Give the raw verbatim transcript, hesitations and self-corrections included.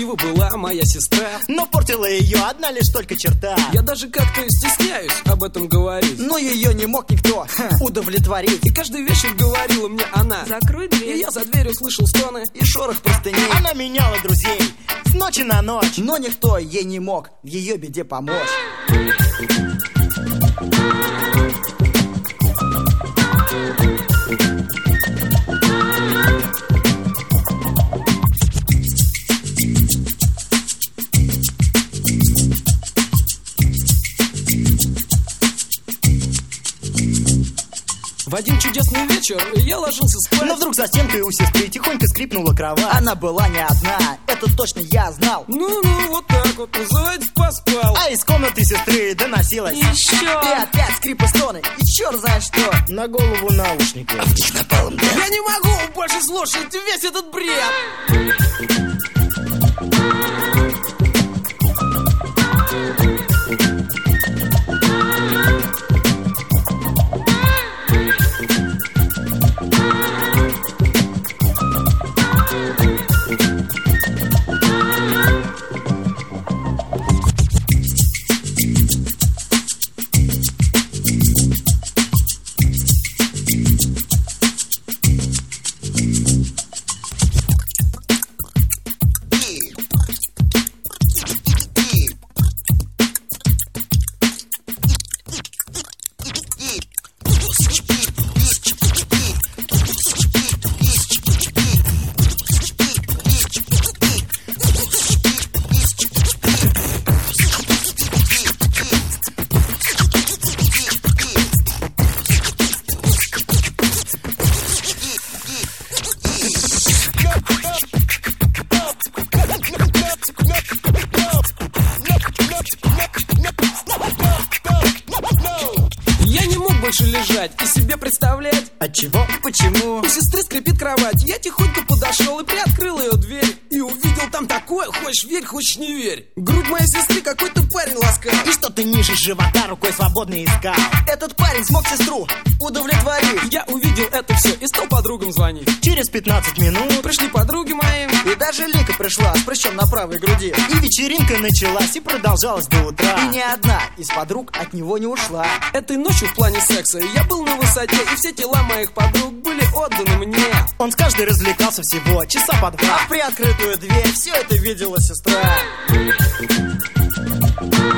красива была моя сестра, но портила ее одна лишь только черта. Я даже как-то стесняюсь об этом говорить, но ее не мог никто ха, удовлетворить. И каждый вечер говорила мне она: закрой дверь. И я за дверью слышал стоны и шорох простыней. Она меняла друзей с ночи на ночь, но никто ей не мог в ее беде помочь. В один чудесный вечер я ложился спать, но вдруг за стенкой у сестры тихонько скрипнула кровать. Она была не одна, это точно я знал. Ну-ну, вот так вот, называется, поспал. А из комнаты сестры доносилась еще. И опять скрип и стоны, и черт знает что. На голову наушники, а в них напалом, да? Я не могу больше слушать весь этот бред. Больше лежать и себе представлять, от чего и почему. У сестры скрипит кровать. Я тихонько подошел и приоткрыл ее дверь, и увидел там такое: хочешь верь, хочешь не верь. Грудь моей сестры какой-то парень ласкал, и что-то ниже живота рукой свободно искал. Этот парень смог сестру удовлетворить. Я увидел это все и стал подругам звонить. Через пятнадцать минут пришли подруги мои, и даже Лика пришла с прыщом на правой груди. И вечеринка началась и продолжалась до утра. И ни одна из подруг от него не ушла. Этой ночью в плане секса я был на высоте, и все тела моих подруг были отданы мне. Он с каждой развлекался всего часа по два, а в приоткрытую дверь все это видела сестра.